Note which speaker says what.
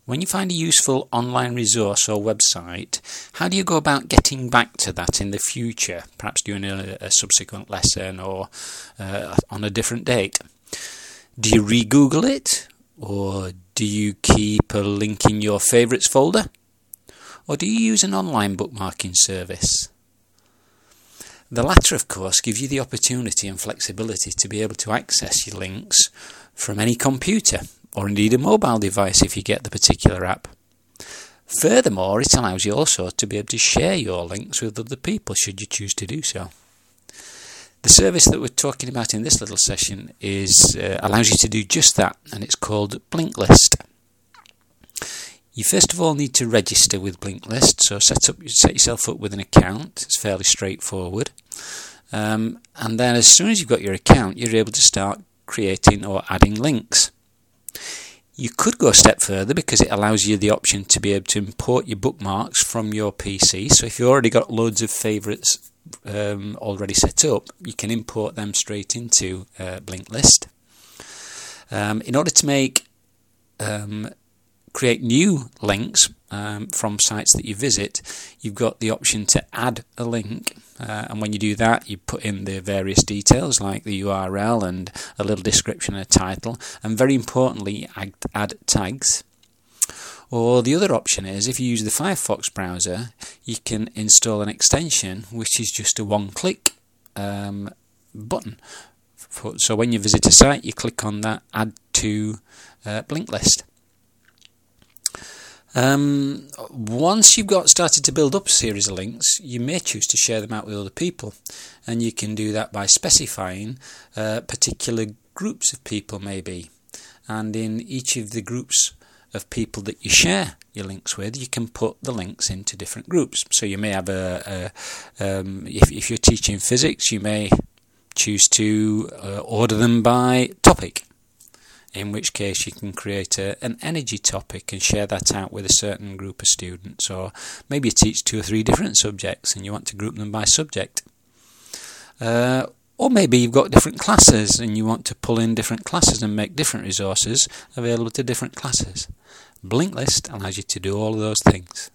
Speaker 1: When you find a useful online resource or website, how do you go about getting back to that in the future, perhaps during a subsequent lesson or on a different date? Do you re-Google it? Or do you keep a link in your favourites folder? Or do you use an online bookmarking service? The latter, of course, gives you the opportunity and flexibility to be able to access your links from any computer, or indeed a mobile device if you get the particular app. Furthermore, it allows you also to be able to share your links with other people should you choose to do so. The service that we're talking about in this little session allows you to do just that, and it's called Blinkist. You first of all need to register with Blinkist, so set yourself up with an account. It's fairly straightforward. And then as soon as you've got your account, you're able to start creating or adding links. You could go a step further because it allows you the option to be able to import your bookmarks from your PC. So if you've already got loads of favourites already set up, you can import them straight into Blinkist. In order to create new links from sites that you visit, you've got the option to add a link, and when you do that, you put in the various details like the URL and a little description and a title, and very importantly, add tags. Or the other option is, if you use the Firefox browser, you can install an extension which is just a one-click button. So when you visit a site, you click on that, add to Blinkist. Once you've started to build up a series of links, you may choose to share them out with other people, and you can do that by specifying particular groups of people maybe, and in each of the groups of people that you share your links with, you can put the links into different groups. So you may have if you're teaching physics, you may choose to order them by topic, in which case you can create an energy topic and share that out with a certain group of students. Or maybe you teach 2 or 3 different subjects and you want to group them by subject. Or maybe you've got different classes and you want to pull in different classes and make different resources available to different classes. Blinkist allows you to do all of those things.